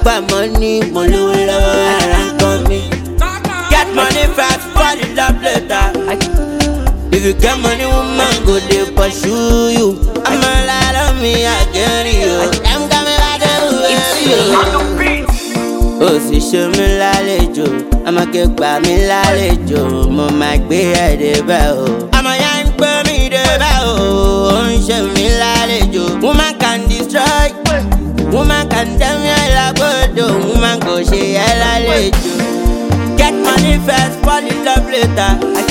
gba money, mo lówó lọ́wọ́ ara ń kàn mí. Get money fast, fall in love later. If you get money, woman go dey pursue you. I'm a lot of me, I get you. I'm coming back to you. Ó sì ṣe mí lálejò, àmọ́ kí gbà mí lálejò, mo máa gbé ẹ̀ débẹ̀ o. Àmọ́ yá ń pè mí débẹ̀ o, ó ń ṣe mí lálejò. Woman can destroy, woman can tell me I lágbódò, woman kò ṣe ẹ́ lálejò. Get money first, fall in love later.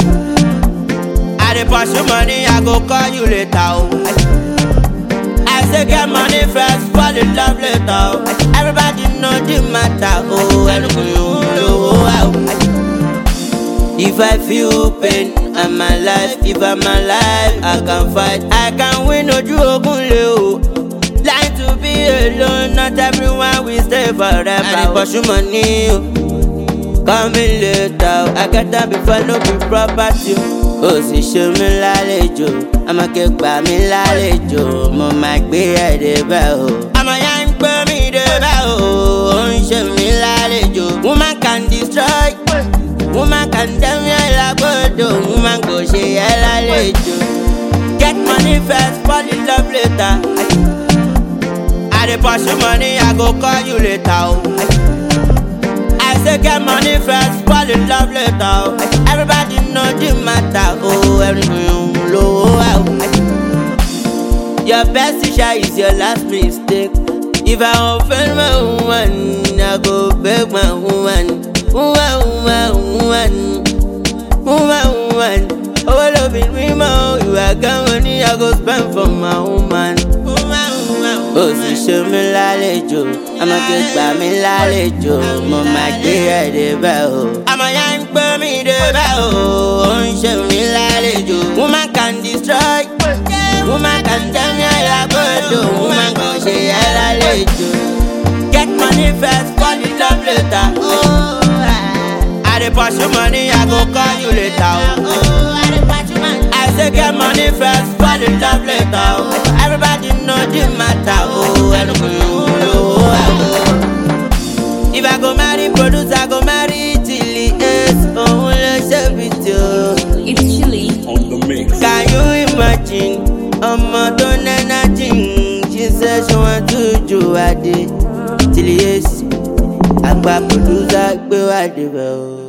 I dey pursue money, I go call you later o. I say get money first, fall in love later o. Everybody know the matter o. Ẹnukun yóò lówó o. If I feel pain, I'm alive. If I'm alive, I can fight. I can win ojú ogun lé o. Like to be alone, not everyone will stay forever. I dey pursue money o. Coming later, I get that before no be property. Ó sì ṣe mí lálejò, àmọ́ kí gbà mí lálejò, mo máa gbé ẹ̀ débẹ̀ o. Àmọ́ yá ń pè mí débẹ̀ o, ó ń ṣe mí lálejò. Woman can destroy, woman can tell me I lágbódò, woman kò ṣe ẹ́ lálejò. Get money first, fall in love later. I dey pursue money, I go call you later o. I say get money first, fall in love later o. Everybody know the matter o. Everything low out. Your best teacher is your last mistake. If I offend my woman, I go beg my woman. Woman. Oh, love it, me more. If I got money, I go spend for my woman. Ó sì ṣe mí lálejò, àmọ́ kí gbà mí lálejò, mo máa gbé ẹ̀ débẹ̀ o. Àmọ́ yá ń pè mí débẹ̀ o, ó ń ṣe mí lálejò. Woman can destroy, woman can tell me I lágbódò, woman kò ṣe ẹ́ lálejò. Get money first, fall in love later. I dey pursue money, I go call you later o. I say get money first, fall in love later o. Everybody know the matter o. Ẹnukun yóò lówó o. If I go marry producer, I go marry Chili Ace. Òun ló ṣe fìtì o. It's Chili on the mix. Can you imagine? Ọmọ tó nẹ́nà jìn, she say she want to ju Adé. Chili Ace, àgbà producer gbé wá débẹ̀ o.